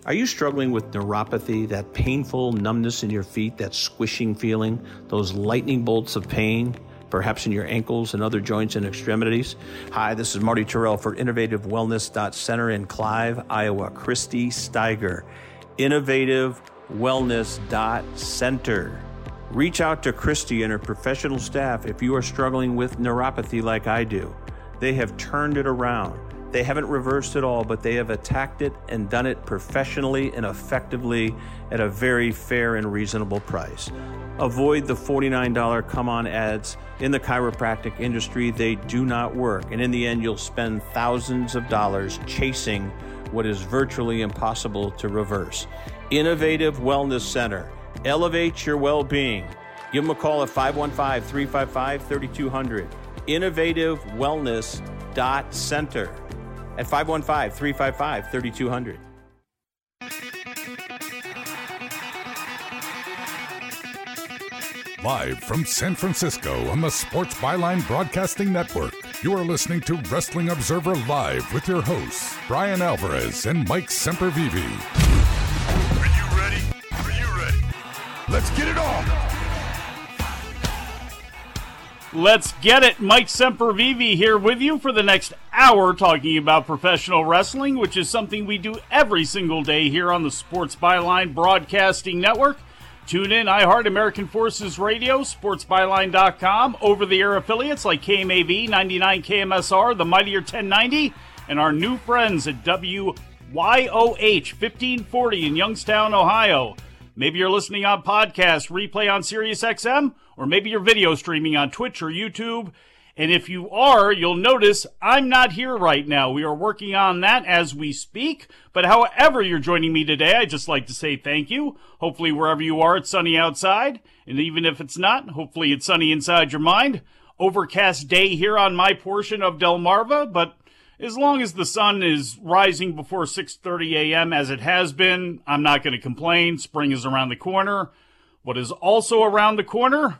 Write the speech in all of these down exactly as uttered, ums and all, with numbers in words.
Are you struggling with neuropathy, that painful numbness in your feet, that squishing feeling, those lightning bolts of pain, perhaps in your ankles and other joints and extremities? Hi, this is Marty Terrell for Innovative Wellness Center in Clive, Iowa. Christy Steiger, Innovative Wellness Center. Reach out to Christy and her professional staff if you are struggling with neuropathy like I do. They have turned it around. They haven't reversed it all, but they have attacked it and done it professionally and effectively at a very fair and reasonable price. Avoid the forty-nine dollars come-on ads. In the chiropractic industry, they do not work. And in the end, you'll spend thousands of dollars chasing what is virtually impossible to reverse. Innovative Wellness Center. Elevate your well-being. Give them a call at five one five, three five five, three two zero zero. Innovative Wellness Center. At five one five, three five five, three two zero zero. Live from San Francisco on the Sports Byline Broadcasting Network, you are listening to Wrestling Observer Live with your hosts, Brian Alvarez and Mike Sempervive. Are you ready? Are you ready? Let's get it on! Let's get it. Mike Sempervive here with you for the next hour talking about professional wrestling, which is something we do every single day here on the Sports Byline Broadcasting Network. Tune in, iHeart, American Forces Radio, sports byline dot com, over-the-air affiliates like K M A V, ninety-nine K M S R, the Mightier ten ninety, and our new friends at W Y O H fifteen forty in Youngstown, Ohio. Maybe you're listening on podcast, replay on Sirius X M, or maybe you're video streaming on Twitch or YouTube. And if you are, you'll notice I'm not here right now. We are working on that as we speak. But however you're joining me today, I'd just like to say thank you. Hopefully wherever you are, it's sunny outside. And even if it's not, hopefully it's sunny inside your mind. Overcast day here on my portion of Delmarva, but as long as the sun is rising before six thirty a.m. as it has been, I'm not going to complain. Spring is around the corner. What is also around the corner?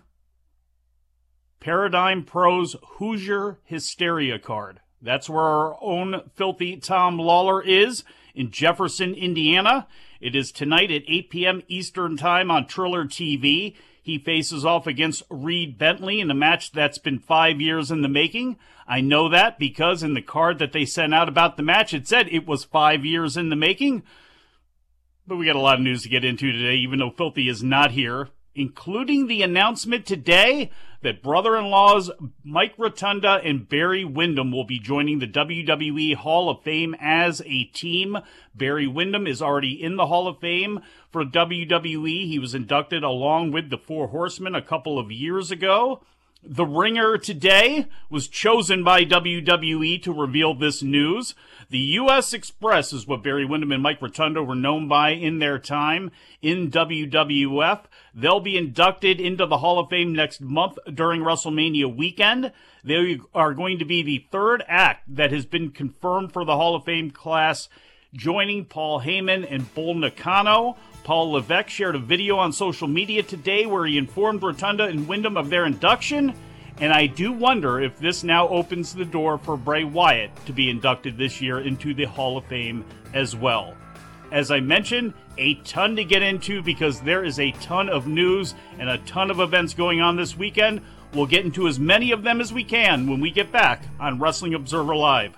Paradigm Pro's Hoosier Hysteria card. That's where our own filthy Tom Lawler is in Jefferson, Indiana. It is tonight at eight p.m. Eastern Time on Triller T V. He faces off against Reed Bentley in a match that's been five years in the making. I know that because in the card that they sent out about the match, it said it was five years in the making. But we got a lot of news to get into today, even though Filthy is not here, including the announcement today that brother-in-laws Mike Rotunda and Barry Windham will be joining the W W E Hall of Fame as a team. Barry Windham is already in the Hall of Fame for W W E. He was inducted along with the Four Horsemen a couple of years ago. The Ringer today was chosen by W W E to reveal this news. The U S Express is what Barry Windham and Mike Rotunda were known by in their time in W W F. They'll be inducted into the Hall of Fame next month during WrestleMania weekend. They are going to be the third act that has been confirmed for the Hall of Fame class, joining Paul Heyman and Bull Nakano. Paul Levesque shared a video on social media today where he informed Rotunda and Windham of their induction. And I do wonder if this now opens the door for Bray Wyatt to be inducted this year into the Hall of Fame as well. As I mentioned, a ton to get into because there is a ton of news and a ton of events going on this weekend. We'll get into as many of them as we can when we get back on Wrestling Observer Live.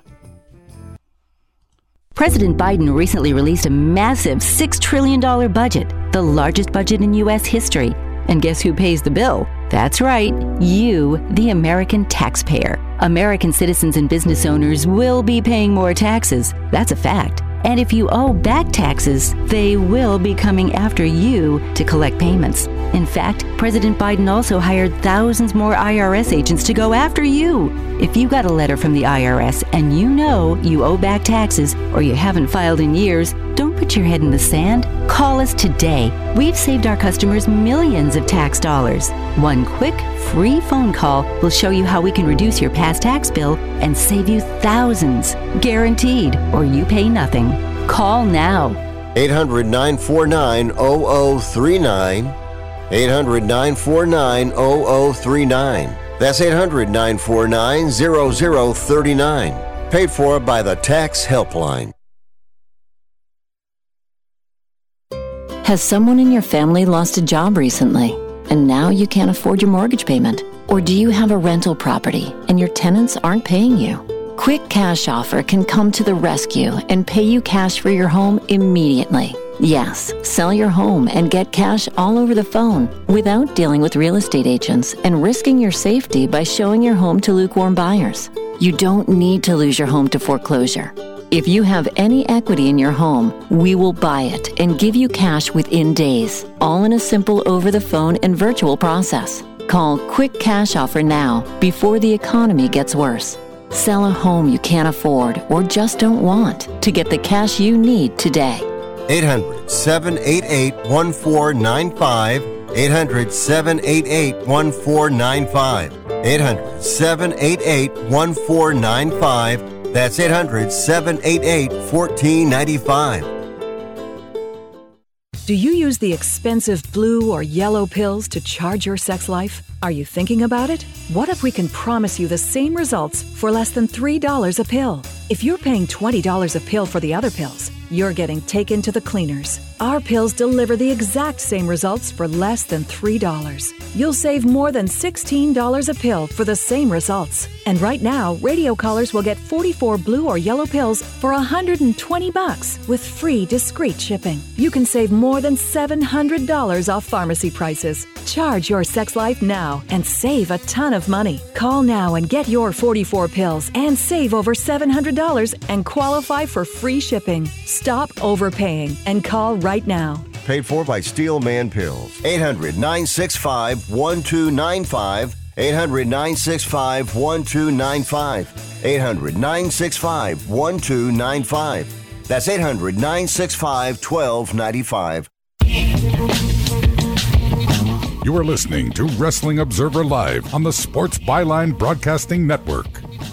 President Biden recently released a massive six trillion dollars budget, the largest budget in U S history. And guess who pays the bill? That's right, you, the American taxpayer. American citizens and business owners will be paying more taxes. That's a fact. And if you owe back taxes, they will be coming after you to collect payments. In fact, President Biden also hired thousands more I R S agents to go after you. If you got a letter from the I R S and you know you owe back taxes or you haven't filed in years, don't put your head in the sand. Call us today. We've saved our customers millions of tax dollars. One quick, free phone call will show you how we can reduce your past tax bill and save you thousands. Guaranteed, or you pay nothing. Call now. eight hundred, nine four nine, zero zero three nine. eight hundred, nine four nine, zero zero three nine. That's eight hundred, nine four nine, zero zero three nine. Paid for by the Tax Helpline. Has someone in your family lost a job recently, and now you can't afford your mortgage payment? Or do you have a rental property and your tenants aren't paying you? Quick Cash Offer can come to the rescue and pay you cash for your home immediately. Yes, sell your home and get cash all over the phone without dealing with real estate agents and risking your safety by showing your home to lukewarm buyers. You don't need to lose your home to foreclosure. If you have any equity in your home, we will buy it and give you cash within days, all in a simple over-the-phone and virtual process. Call Quick Cash Offer now before the economy gets worse. Sell a home you can't afford or just don't want to get the cash you need today. eight hundred, seven eight eight, one four nine five. eight hundred, seven eight eight, one four nine five. eight hundred, seven eight eight, one four nine five. That's eight hundred, seven eight eight, one four nine five. Do you use the expensive blue or yellow pills to charge your sex life? Are you thinking about it? What if we can promise you the same results for less than three dollars a pill? If you're paying twenty dollars a pill for the other pills, you're getting taken to the cleaners. Our pills deliver the exact same results for less than three dollars. You'll save more than sixteen dollars a pill for the same results. And right now, radio callers will get forty-four blue or yellow pills for one hundred twenty bucks with free discreet shipping. You can save more than seven hundred dollars off pharmacy prices. Charge your sex life now and save a ton of money. Call now and get your forty-four pills and save over seven hundred dollars and qualify for free shipping. Stop overpaying and call right now. Paid for by Steel Man Pills. eight hundred, nine six five, one two nine five. eight hundred, nine six five, one two nine five. eight hundred, nine six five, one two nine five. That's eight hundred, nine six five, one two nine five. You are listening to Wrestling Observer Live on the Sports Byline Broadcasting Network.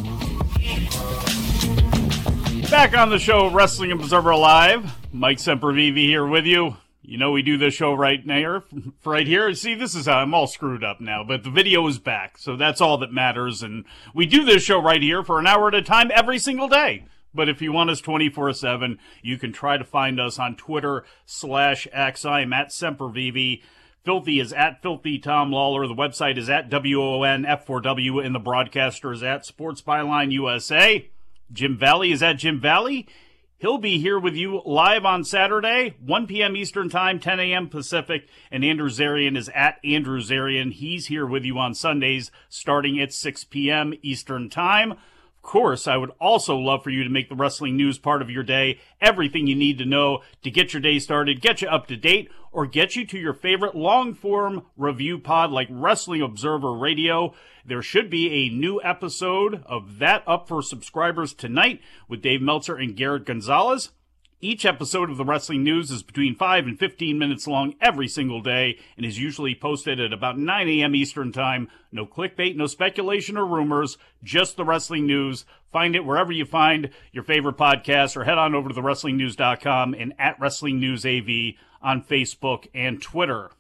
Back on the show, Wrestling Observer Live. Mike Sempervive here with you. You know we do this show right now, right here. See, this is how I'm all screwed up now, but the video is back, so that's all that matters. And we do this show right here for an hour at a time every single day. But if you want us twenty-four seven, you can try to find us on Twitter slash X. I am at Sempervive. Filthy is at Filthy Tom Lawler. The website is at W O N F four W, and the broadcaster is at Sports Byline U S A. Jim Valley is at Jim Valley. He'll be here with you live on Saturday, one p.m. Eastern Time, ten a.m. Pacific. And Andrew Zarian is at Andrew Zarian. He's here with you on Sundays, starting at six p.m. Eastern Time. Of course, I would also love for you to make the wrestling news part of your day. Everything you need to know to get your day started, get you up to date, or get you to your favorite long-form review pod like Wrestling Observer Radio. There should be a new episode of that up for subscribers tonight with Dave Meltzer and Garrett Gonzalez. Each episode of the Wrestling News is between five and fifteen minutes long every single day and is usually posted at about nine a.m. Eastern Time. No clickbait, no speculation or rumors, just the Wrestling News. Find it wherever you find your favorite podcast, or head on over to the wrestling news dot com and at Wrestling News A V on Facebook and Twitter.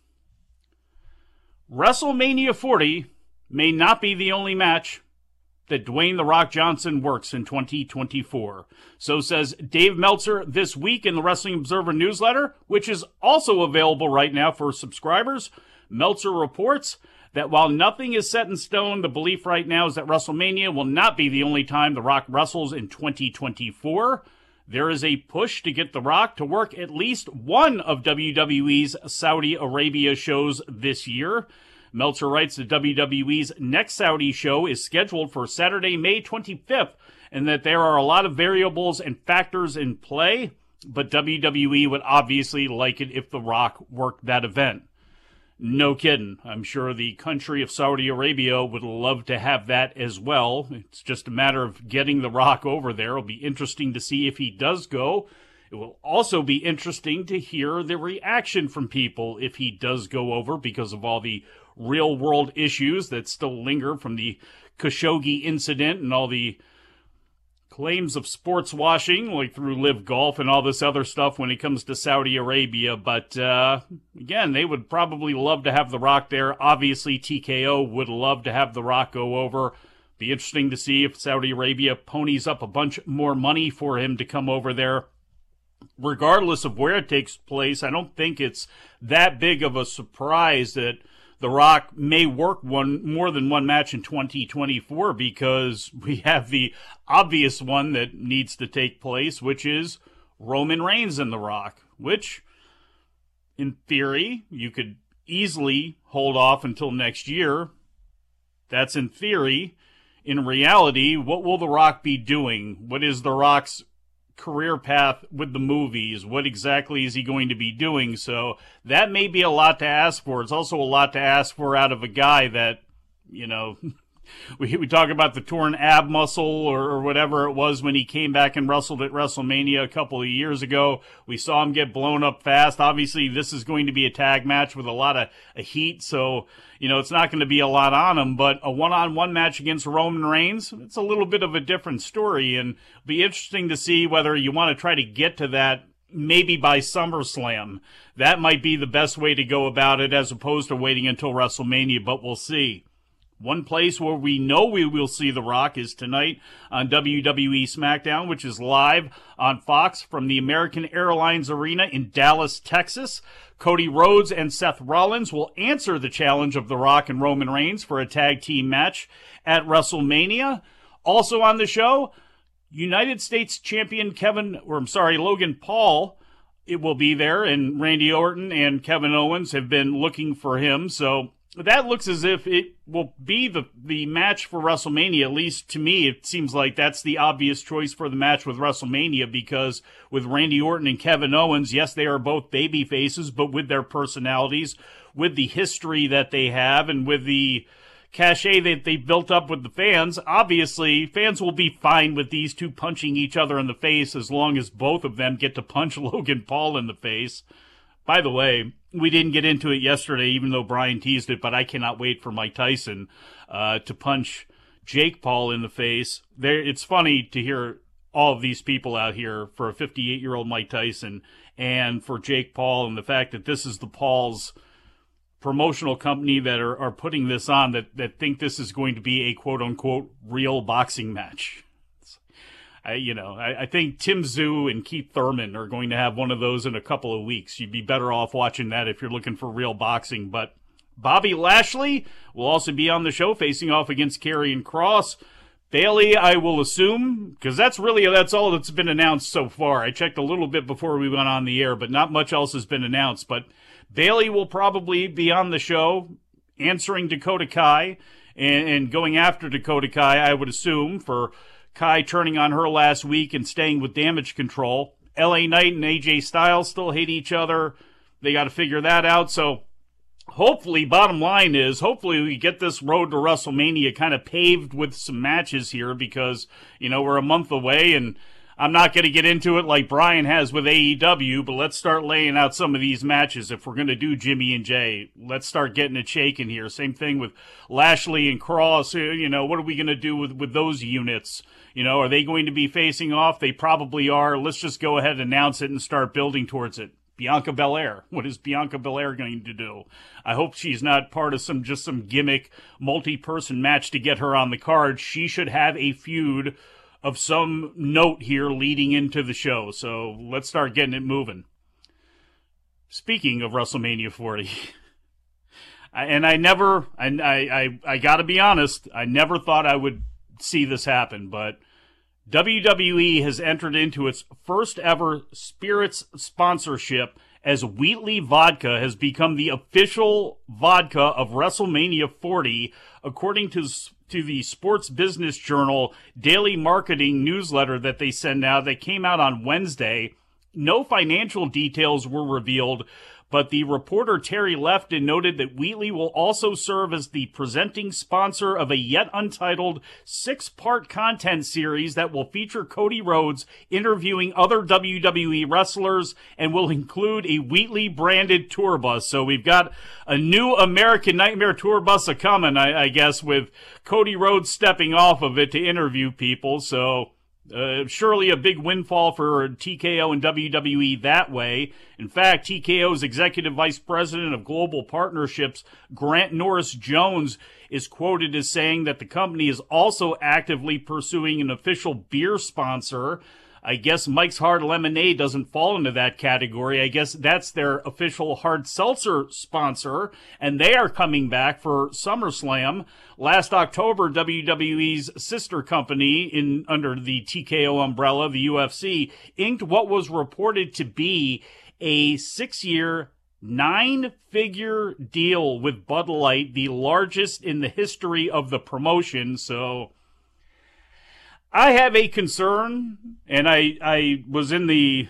WrestleMania forty may not be the only match that Dwayne "The Rock" Johnson works in twenty twenty-four. So says Dave Meltzer this week in the Wrestling Observer newsletter, which is also available right now for subscribers. Meltzer reports that while nothing is set in stone, the belief right now is that WrestleMania will not be the only time The Rock wrestles in twenty twenty-four. There is a push to get The Rock to work at least one of W W E's Saudi Arabia shows this year. Meltzer writes that W W E's next Saudi show is scheduled for Saturday, May twenty-fifth, and that there are a lot of variables and factors in play, but W W E would obviously like it if The Rock worked that event. No kidding. I'm sure the country of Saudi Arabia would love to have that as well. It's just a matter of getting The Rock over there. It'll be interesting to see if he does go. It will also be interesting to hear the reaction from people if he does go over, because of all the real-world issues that still linger from the Khashoggi incident and all the claims of sports washing, like through Live Golf and all this other stuff when it comes to Saudi Arabia. But, uh, again, they would probably love to have The Rock there. Obviously, T K O would love to have The Rock go over. Be interesting to see if Saudi Arabia ponies up a bunch more money for him to come over there. regardless of where it takes place, I don't think it's that big of a surprise that The Rock may work one more than one match in twenty twenty-four, because we have the obvious one that needs to take place, which is Roman Reigns and The Rock, which, in theory, you could easily hold off until next year. That's in theory. In reality, what will The Rock be doing? What is The Rock's career path with the movies? What exactly is he going to be doing? So that may be a lot to ask for. It's also a lot to ask for out of a guy that, you know, we we talk about the torn ab muscle or, or whatever it was when he came back and wrestled at WrestleMania a couple of years ago. We saw him get blown up fast. Obviously, this is going to be a tag match with a lot of a heat, so, you know, it's not going to be a lot on him, but a one-on-one match against Roman Reigns, it's a little bit of a different story, and it'll be interesting to see whether you want to try to get to that maybe by SummerSlam. That might be the best way to go about it as opposed to waiting until WrestleMania, but we'll see. One place where we know we will see The Rock is tonight on W W E SmackDown, which is live on Fox from the American Airlines Arena in Dallas, Texas. Cody Rhodes and Seth Rollins will answer the challenge of The Rock and Roman Reigns for a tag team match at WrestleMania. Also on the show, United States champion Kevin, or I'm sorry, Logan Paul, it will be there, and Randy Orton and Kevin Owens have been looking for him, so that looks as if it will be the, the match for WrestleMania. At least to me, it seems like that's the obvious choice for the match with WrestleMania, because with Randy Orton and Kevin Owens, yes, they are both baby faces, but with their personalities, with the history that they have, and with the cachet that they built up with the fans, obviously fans will be fine with these two punching each other in the face as long as both of them get to punch Logan Paul in the face. By the way, we didn't get into it yesterday, even though Brian teased it, but I cannot wait for Mike Tyson uh, to punch Jake Paul in the face. There, it's funny to hear all of these people out here for a fifty-eight-year-old Mike Tyson and for Jake Paul, and the fact that this is the Paul's promotional company that are, are putting this on, that, that think this is going to be a quote-unquote real boxing match. I, you know, I, I think Tim Zhu and Keith Thurman are going to have one of those in a couple of weeks. You'd be better off watching that if you're looking for real boxing. But Bobby Lashley will also be on the show facing off against Karrion Kross. Bayley, I will assume, because that's really, that's all that's been announced so far. I checked a little bit before we went on the air, but not much else has been announced. But Bayley will probably be on the show answering Dakota Kai and, and going after Dakota Kai, I would assume, for Kai turning on her last week and staying with Damage Control. L A Knight and A J Styles still hate each other. They got to figure that out. So hopefully, bottom line is, hopefully we get this road to WrestleMania kind of paved with some matches here, because, you know, we're a month away, and I'm not going to get into it like Brian has with A E W, but let's start laying out some of these matches. If we're going to do Jimmy and Jay, let's start getting it shaken here. Same thing with Lashley and Cross. You know, what are we going to do with, with those units? You know, are they going to be facing off? They probably are. Let's just go ahead and announce it and start building towards it. Bianca Belair. What is Bianca Belair going to do? I hope she's not part of some just some gimmick multi-person match to get her on the card. She should have a feud of some note here leading into the show. So let's start getting it moving. Speaking of WrestleMania forty, and I never, and I, I, I gotta be honest, I never thought I would see this happen, but W W E has entered into its first ever spirits sponsorship, as Wheatley Vodka has become the official vodka of WrestleMania forty, according to to the Sports Business Journal daily marketing newsletter that they send out, that came out on Wednesday. No financial details were revealed, but the reporter Terry Lefton noted that Wheatley will also serve as the presenting sponsor of a yet untitled six-part content series that will feature Cody Rhodes interviewing other W W E wrestlers and will include a Wheatley-branded tour bus. So we've got a new American Nightmare tour bus a-coming, I, I guess, with Cody Rhodes stepping off of it to interview people. So Uh, surely a big windfall for T K O and W W E that way. In fact, T K O's Executive Vice President of Global Partnerships, Grant Norris Jones, is quoted as saying that the company is also actively pursuing an official beer sponsor. I guess Mike's Hard Lemonade doesn't fall into that category. I guess that's their official hard seltzer sponsor, and they are coming back for SummerSlam. Last October, W W E's sister company in under the T K O umbrella, the U F C, inked what was reported to be a six-year, nine-figure deal with Bud Light, the largest in the history of the promotion. So I have a concern, and I I was in the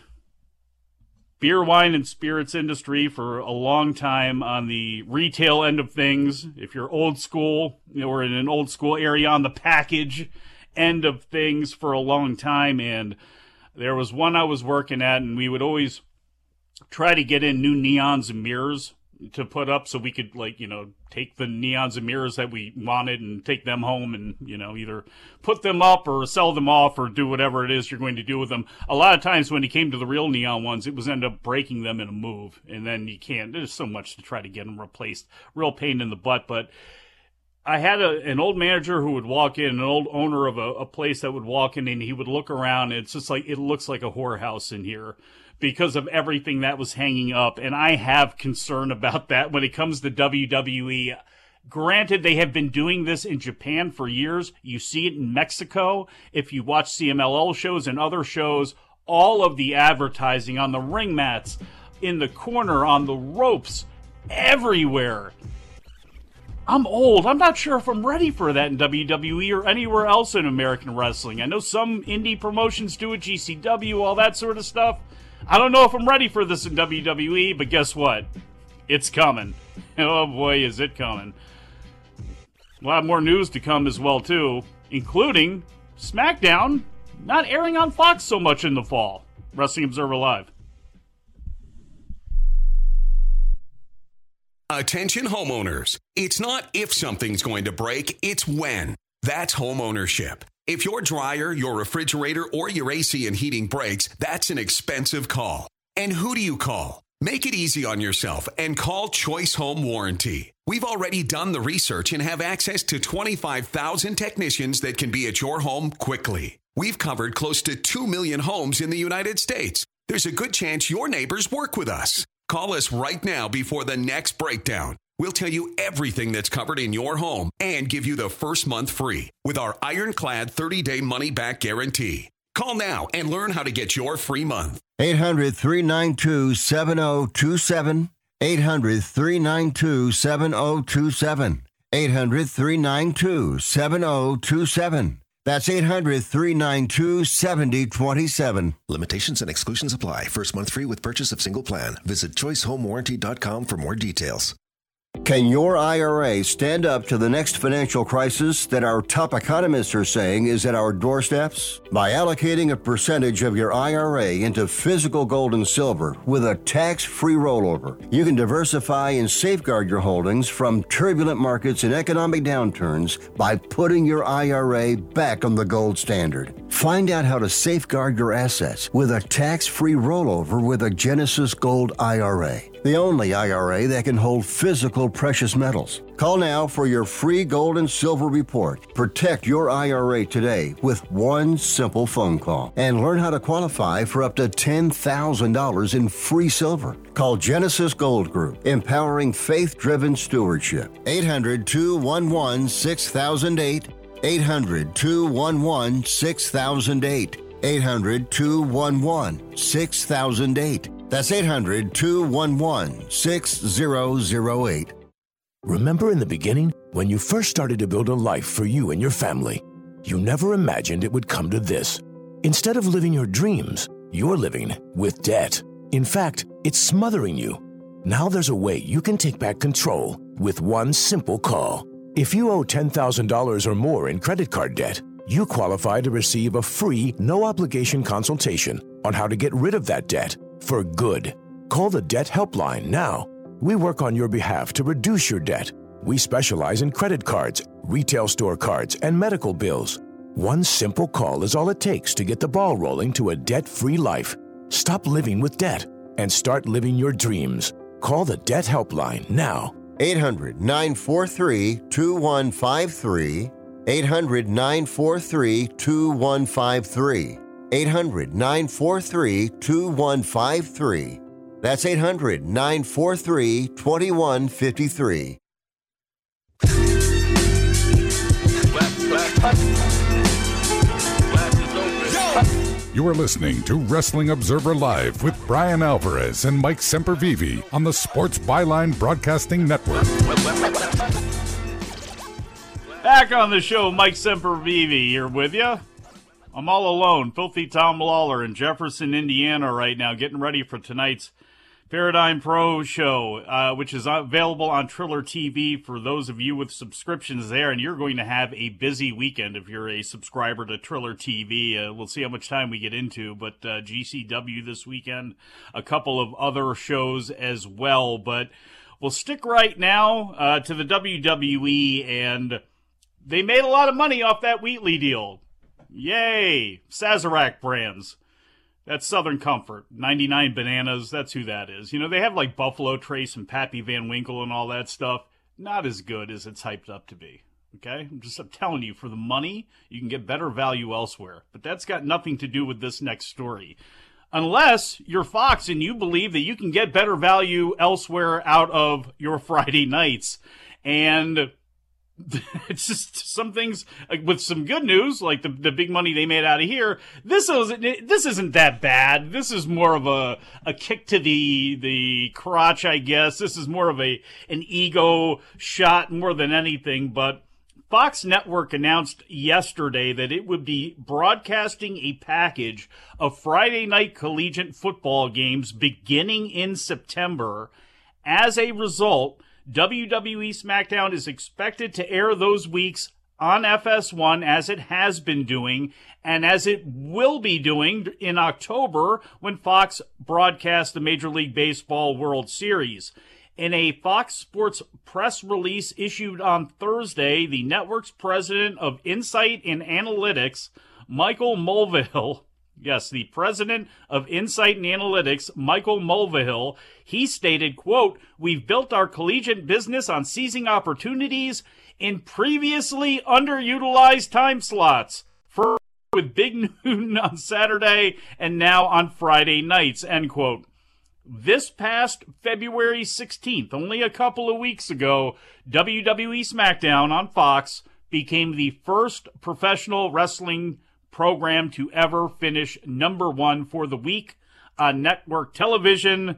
beer, wine, and spirits industry for a long time on the retail end of things. If you're old school, you know, we're in an old school area on the package end of things for a long time, and there was one I was working at, and we would always try to get in new neons and mirrors to put up so we could, like, you know, take the neons and mirrors that we wanted and take them home and, you know, either put them up or sell them off or do whatever it is you're going to do with them. A lot of times when it came to the real neon ones, it was end up breaking them in a move, and then you can't, there's so much to try to get them replaced. Real pain in the butt. But I had a, an old manager who would walk in, an old owner of a, a place that would walk in, and he would look around, and it's just like, it looks like a whorehouse in here, because of everything that was hanging up. And I have concern about that when it comes to W W E. Granted, they have been doing this in Japan for years. You see it in Mexico. If you watch C M L L shows and other shows, all of the advertising on the ring mats, in the corner, on the ropes, everywhere. I'm old. I'm not sure if I'm ready for that in W W E or anywhere else in American wrestling. I know some indie promotions do it, G C W, all that sort of stuff. I don't know if I'm ready for this in W W E, but guess what? It's coming. Oh boy, is it coming. A lot more news to come as well, too, including SmackDown not airing on Fox so much in the fall. Wrestling Observer Live. Attention homeowners. It's not if something's going to break, it's when. That's homeownership. If your dryer, your refrigerator, or your A C and heating breaks, that's an expensive call. And who do you call? Make it easy on yourself and call Choice Home Warranty. We've already done the research and have access to twenty-five thousand technicians that can be at your home quickly. We've covered close to two million homes in the United States. There's a good chance your neighbors work with us. Call us right now before the next breakdown. We'll tell you everything that's covered in your home and give you the first month free with our ironclad thirty-day money-back guarantee. Call now and learn how to get your free month. eight hundred, three nine two, seven oh two seven. eight hundred, three nine two, seven oh two seven. eight hundred, three nine two, seven oh two seven. That's eight hundred, three nine two, seven oh two seven. Limitations and exclusions apply. First month free with purchase of single plan. Visit choice home warranty dot com for more details. Can your I R A stand up to the next financial crisis that our top economists are saying is at our doorsteps? By allocating a percentage of your I R A into physical gold and silver with a tax-free rollover, you can diversify and safeguard your holdings from turbulent markets and economic downturns by putting your I R A back on the gold standard. Find out how to safeguard your assets with a tax-free rollover with a Genesis Gold I R A, the only I R A that can hold physical precious metals. Call now for your free gold and silver report. Protect your I R A today with one simple phone call and learn how to qualify for up to ten thousand dollars in free silver. Call Genesis Gold Group, empowering faith-driven stewardship. eight hundred, two one one, six thousand eight. eight hundred, two one one, six thousand eight. eight hundred, two one one, six thousand eight. That's eight hundred, two one one, six thousand eight. Remember in the beginning, when you first started to build a life for you and your family, you never imagined it would come to this. Instead of living your dreams, you're living with debt. In fact, it's smothering you. Now there's a way you can take back control with one simple call. If you owe ten thousand dollars or more in credit card debt, you qualify to receive a free, no-obligation consultation on how to get rid of that debt for good. Call the Debt Helpline now. We work on your behalf to reduce your debt. We specialize in credit cards, retail store cards, and medical bills. One simple call is all it takes to get the ball rolling to a debt-free life. Stop living with debt and start living your dreams. Call the Debt Helpline now. eight hundred, nine four three, two one five three. eight hundred, nine four three, two one five three. eight hundred, nine four three, two one five three. That's eight hundred, nine four three, two one five three. You are listening to Wrestling Observer Live with Brian Alvarez and Mike Sempervive on the Sports Byline Broadcasting Network. Back on the show, Mike Sempervive here with you. I'm all alone. Filthy Tom Lawler in Jefferson, Indiana right now, getting ready for tonight's Paradigm Pro show, uh, which is available on Triller T V for those of you with subscriptions there, and you're going to have a busy weekend if you're a subscriber to Triller T V. Uh, we'll see how much time we get into, but uh, G C W this weekend, a couple of other shows as well, but we'll stick right now uh, to the W W E, and they made a lot of money off that Wheatley deal. Yay! Sazerac brands. That's Southern Comfort. ninety-nine Bananas, that's who that is. You know, they have like Buffalo Trace and Pappy Van Winkle and all that stuff. Not as good as it's hyped up to be. Okay? I'm just I'm telling you, for the money, you can get better value elsewhere. But that's got nothing to do with this next story. Unless you're Fox and you believe that you can get better value elsewhere out of your Friday nights. And it's just some things, like with some good news, like the the big money they made out of here. This isn't this isn't that bad. This is more of a a kick to the the crotch, I guess. This is more of a an ego shot more than anything. But Fox Network announced yesterday that it would be broadcasting a package of Friday night collegiate football games beginning in September. As a result, W W E SmackDown is expected to air those weeks on F S one as it has been doing, and as it will be doing in October when Fox broadcasts the Major League Baseball World Series. In a Fox Sports press release issued on Thursday, the network's president of Insight and Analytics, Michael Mulvihill, yes, the president of Insight and Analytics, Michael Mulvihill, he stated, quote, "We've built our collegiate business on seizing opportunities in previously underutilized time slots, for with Big Noon on Saturday and now on Friday nights," end quote. This past February sixteenth, only a couple of weeks ago, W W E SmackDown on Fox became the first professional wrestling program to ever finish number one for the week on network television.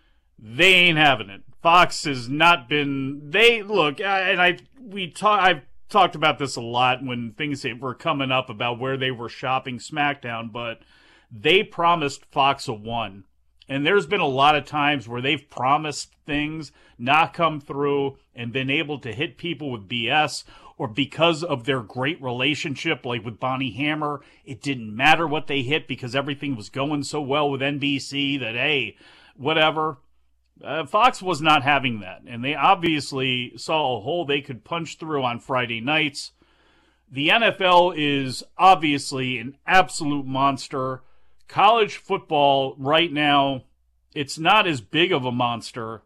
They ain't having it. Fox has not been. They look, and I we talk. I've talked about this a lot when things were coming up about where they were shopping SmackDown, but they promised Fox a one, and there's been a lot of times where they've promised things, not come through, and been able to hit people with B S. Or because of their great relationship, like with Bonnie Hammer, it didn't matter what they hit because everything was going so well with N B C that, hey, whatever. Uh, Fox was not having that, and they obviously saw a hole they could punch through on Friday nights. The N F L is obviously an absolute monster. College football right now, it's not as big of a monster,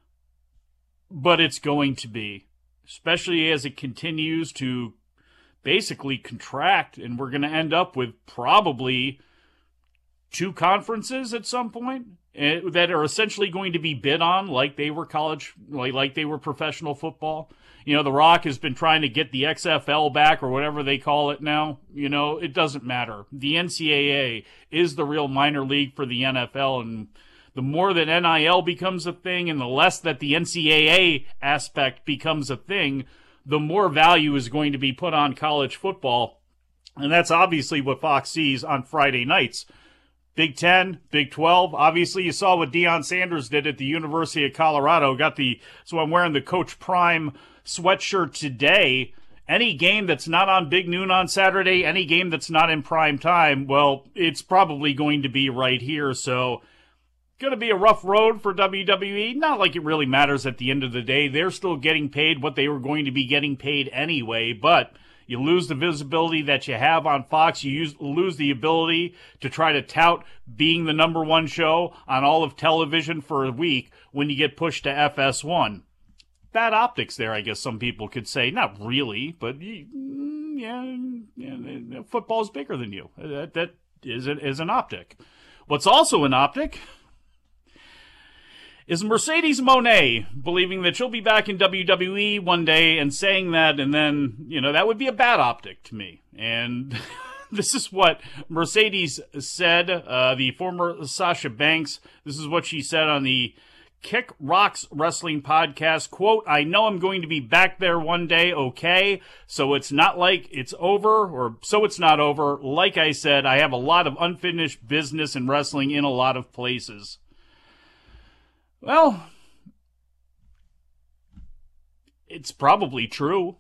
but it's going to be. Especially as it continues to basically contract, and we're going to end up with probably two conferences at some point that are essentially going to be bid on like they were college, like, like they were professional football. You know, The Rock has been trying to get the X F L back or whatever they call it now. You know, it doesn't matter. The N C double A is the real minor league for the N F L, and the more that N I L becomes a thing and the less that the N C double A aspect becomes a thing, the more value is going to be put on college football. And that's obviously what Fox sees on Friday nights. Big Ten, Big twelve. Obviously, you saw what Deion Sanders did at the University of Colorado. Got the so I'm wearing the Coach Prime sweatshirt today. Any game that's not on Big Noon on Saturday, any game that's not in prime time, well, it's probably going to be right here. So going to be a rough road for W W E. Not like it really matters at the end of the day. They're still getting paid what they were going to be getting paid anyway, but you lose the visibility that you have on Fox. You use, lose the ability to try to tout being the number one show on all of television for a week when you get pushed to F S one. Bad optics there, I guess some people could say. Not really, but yeah, yeah football's bigger than you. That, that is, it, is an optic. What's also an optic is Mercedes Moné believing that she'll be back in W W E one day and saying that, and then, you know, that would be a bad optic to me. And this is what Mercedes said, uh, the former Sasha Banks. This is what she said on the Kick Rocks Wrestling podcast. Quote, I know I'm going to be back there one day, okay? So it's not like it's over, or so it's not over. Like I said, I have a lot of unfinished business in wrestling in a lot of places. Well, it's probably true.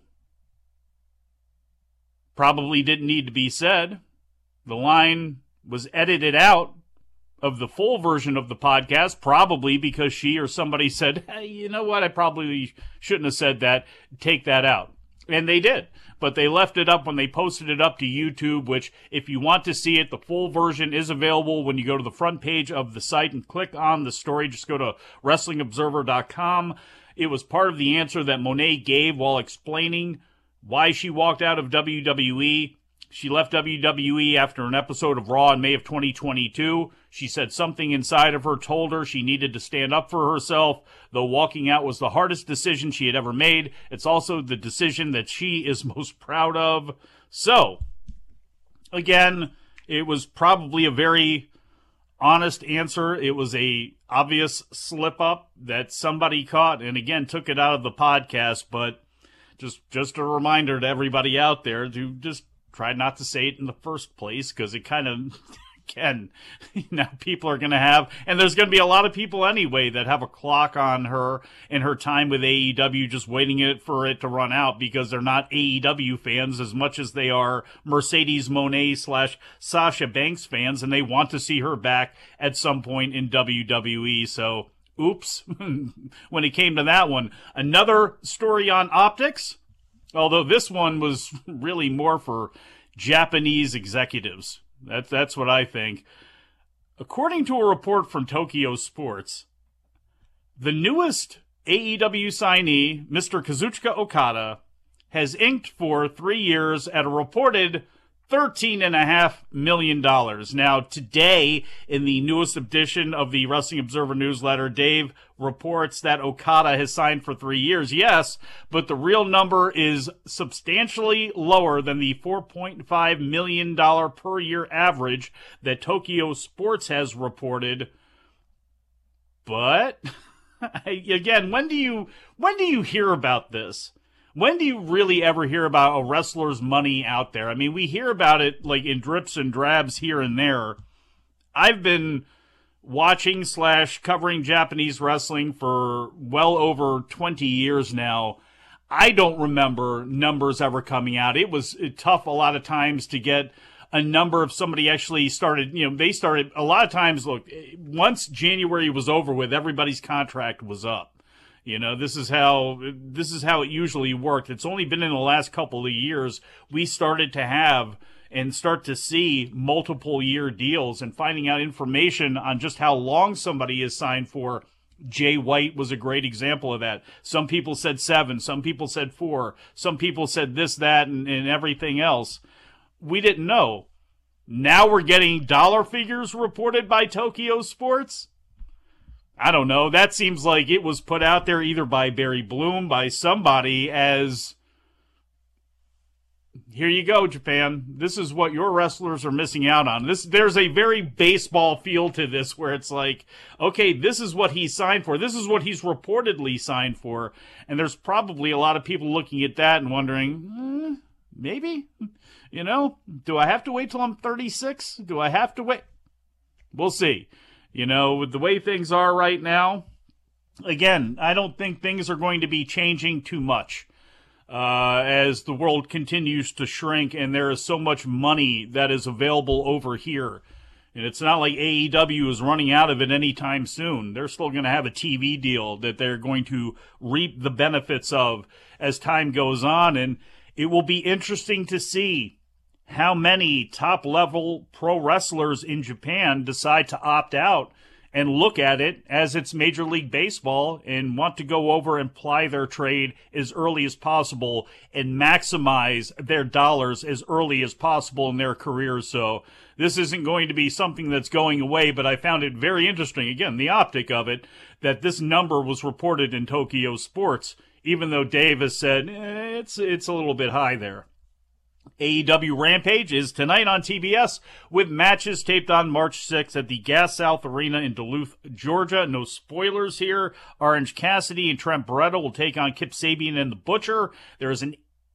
Probably didn't need to be said. The line was edited out of the full version of the podcast, probably because she or somebody said, hey, you know what, I probably shouldn't have said that. Take that out. And they did. But they left it up when they posted it up to YouTube, which, if you want to see it, the full version is available when you go to the front page of the site and click on the story. Just go to Wrestling Observer dot com. It was part of the answer that Moné gave while explaining why she walked out of W W E. She left W W E after an episode of Raw in May of twenty twenty-two. She said something inside of her told her she needed to stand up for herself, though walking out was the hardest decision she had ever made. It's also the decision that she is most proud of. So, again, it was probably a very honest answer. It was a obvious slip-up that somebody caught and, again, took it out of the podcast. But just, just a reminder to everybody out there to just try not to say it in the first place, because it kind of, again, you know, people are going to have, and there's going to be a lot of people anyway that have a clock on her and her time with A E W, just waiting it for it to run out because they're not A E W fans as much as they are Mercedes Moné slash Sasha Banks fans, and they want to see her back at some point in W W E. So, oops, when it came to that one. Another story on optics. Although this one was really more for Japanese executives. That's, that's what I think. According to a report from Tokyo Sports, the newest A E W signee, Mister Kazuchika Okada, has inked for three years at a reported thirteen point five million dollars. Now, today, in the newest edition of the Wrestling Observer newsletter, Dave reports that Okada has signed for three years. Yes, but the real number is substantially lower than the four point five million dollars per year average that Tokyo Sports has reported. But, again, when do you when do you hear about this? When do you really ever hear about a wrestler's money out there? I mean, we hear about it like in drips and drabs here and there. I've been watching slash covering Japanese wrestling for well over twenty years now. I don't remember numbers ever coming out. It was tough a lot of times to get a number if somebody actually started, you know, they started, a lot of times, look, once January was over with, everybody's contract was up. You know, this is how this is how it usually worked. It's only been in the last couple of years we started to have and start to see multiple year deals and finding out information on just how long somebody is signed for. Jay White was a great example of that. Some people said seven, some people said four, some people said this, that, and, and everything else. We didn't know. Now we're getting dollar figures reported by Tokyo Sports. I don't know. That seems like it was put out there either by Barry Bloom, by somebody, as, here you go, Japan. This is what your wrestlers are missing out on. This, there's a very baseball feel to this where it's like, okay, this is what he signed for. This is what he's reportedly signed for. And there's probably a lot of people looking at that and wondering, eh, maybe? You know, do I have to wait till I'm thirty-six? Do I have to wait? We'll see. You know, with the way things are right now, again, I don't think things are going to be changing too much uh, as the world continues to shrink and there is so much money that is available over here. And it's not like A E W is running out of it anytime soon. They're still going to have a T V deal that they're going to reap the benefits of as time goes on. And it will be interesting to see how many top-level pro wrestlers in Japan decide to opt out and look at it as it's Major League Baseball and want to go over and ply their trade as early as possible and maximize their dollars as early as possible in their careers. So this isn't going to be something that's going away, but I found it very interesting, again, the optic of it, that this number was reported in Tokyo Sports, even though Dave has said eh, it's, it's a little bit high there. A E W Rampage is tonight on T B S with matches taped on March sixth at the Gas South Arena in Duluth, Georgia. No spoilers here. Orange Cassidy and Trent Beretta will take on Kip Sabian and The Butcher. There is an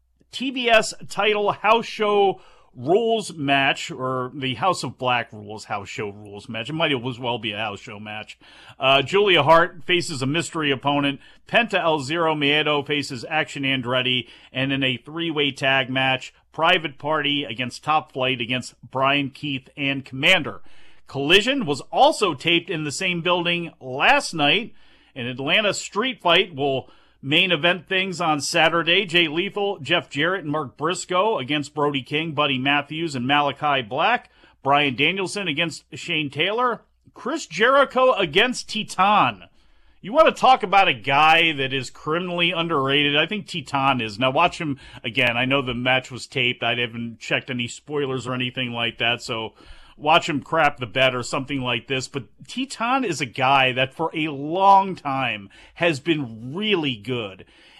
T B S title house show rules match, or the House of Black rules house show rules match. It might as well be a house show match. Uh, Julia Hart faces a mystery opponent. Penta El Zero Miedo faces Action Andretti. And in a three-way tag match, Private Party against Top Flight against Brian Keith and Commander. Collision was also taped in the same building last night. An Atlanta street fight will main event things on Saturday. Jay Lethal, Jeff Jarrett, and Mark Briscoe against Brody King, Buddy Matthews, and Malachi Black. Bryan Danielson against Shane Taylor. Chris Jericho against Titan. You want to talk about a guy that is criminally underrated? I think Titan is. Now watch him again. I know the match was taped. I haven't checked any spoilers or anything like that, so watch him crap the bed or something like this. But Titan is a guy that for a long time has been really good.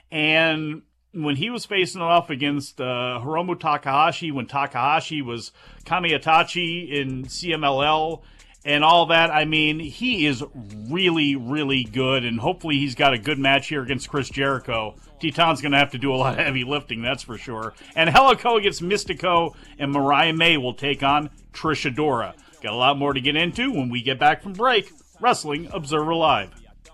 And when he was facing off against uh, Hiromu Takahashi, when Takahashi was Kamiatachi in C M L L and all that, I mean, he is really, really good. And hopefully he's got a good match here against Chris Jericho. Titan's going to have to do a lot of heavy lifting, that's for sure. And Helico against Mystico, and Mariah May will take on Trish Adora. Got a lot more to get into when we get back from break. Wrestling Observer Live.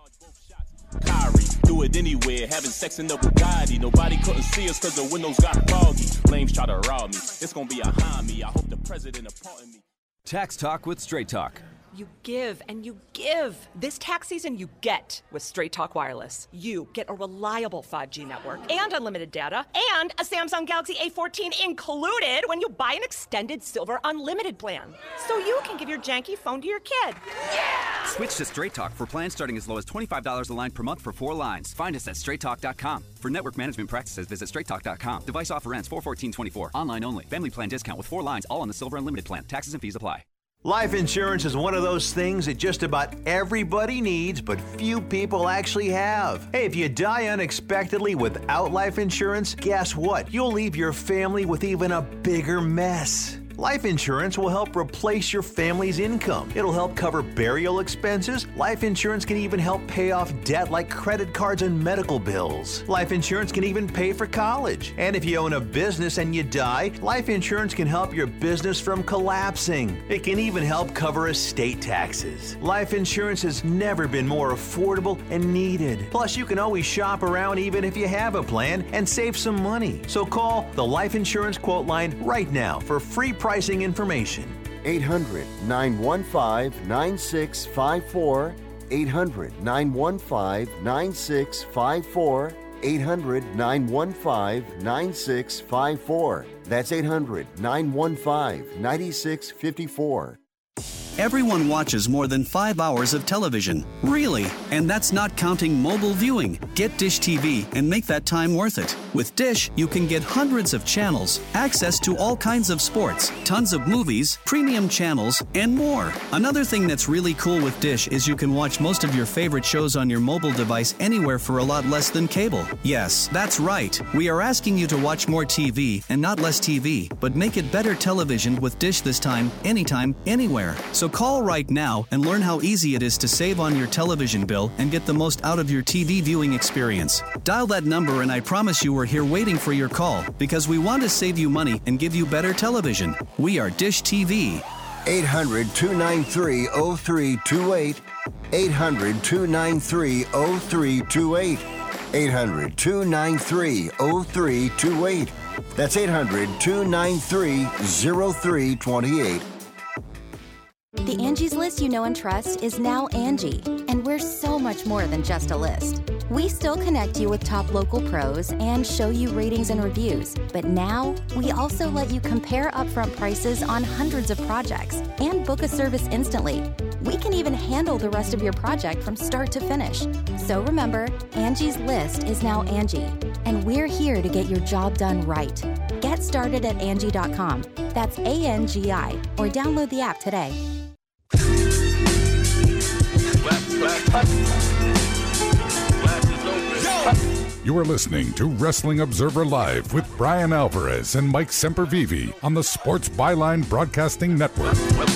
Do it anywhere, having sex in the Bugatti. Nobody couldn't see us because the windows got foggy. Flames try to rob me. It's going to be behind me. I hope the president pardon me. Tax Talk with Straight Talk. You give and you give. This tax season, you get with Straight Talk Wireless. You get a reliable five G network and unlimited data and a Samsung Galaxy A fourteen included when you buy an extended Silver Unlimited plan. So you can give your janky phone to your kid. Yeah! Switch to Straight Talk for plans starting as low as twenty-five dollars a line per month for four lines. Find us at straight talk dot com. For network management practices, visit straight talk dot com. Device offer ends four fourteen twenty-four. Online only. Family plan discount with four lines, all on the Silver Unlimited plan. Taxes and fees apply. Life insurance is one of those things that just about everybody needs, but few people actually have. Hey, if you die unexpectedly without life insurance, guess what? You'll leave your family with even a bigger mess. Life insurance will help replace your family's income. It'll help cover burial expenses. Life insurance can even help pay off debt like credit cards and medical bills. Life insurance can even pay for college. And if you own a business and you die, life insurance can help your business from collapsing. It can even help cover estate taxes. Life insurance has never been more affordable and needed. Plus, you can always shop around even if you have a plan and save some money. So call the Life Insurance Quote Line right now for free pricing information. eight hundred, nine one five, nine six five four. eight hundred, nine one five, nine six five four. eight hundred, nine one five, nine six five four. That's eight hundred, nine one five, nine six five four. Everyone watches more than five hours of television. Really? And that's not counting mobile viewing. Get Dish T V and make that time worth it. With Dish, you can get hundreds of channels, access to all kinds of sports, tons of movies, premium channels, and more. Another thing that's really cool with Dish is you can watch most of your favorite shows on your mobile device anywhere for a lot less than cable. Yes, that's right. We are asking you to watch more T V and not less T V, but make it better television with Dish this time, anytime, anywhere. So call right now and learn how easy it is to save on your television bill and get the most out of your T V viewing experience. Dial that number and I promise you we're here waiting for your call because we want to save you money and give you better television. We are Dish T V. eight hundred, two nine three, oh three two eight. eight hundred, two nine three, oh three two eight. eight hundred, two nine three, oh three two eight. That's eight hundred, two nine three, oh three two eight. The Angie's List you know and trust is now Angie, and we're so much more than just a list. We still connect you with top local pros and show you ratings and reviews, but now we also let you compare upfront prices on hundreds of projects and book a service instantly. We can even handle the rest of your project from start to finish. So remember, Angie's List is now Angie, and we're here to get your job done right. Get started at Angie dot com. That's A N G I, or download the app today. You are listening to Wrestling Observer Live with Brian Alvarez and Mike Sempervive on the Sports Byline Broadcasting Network.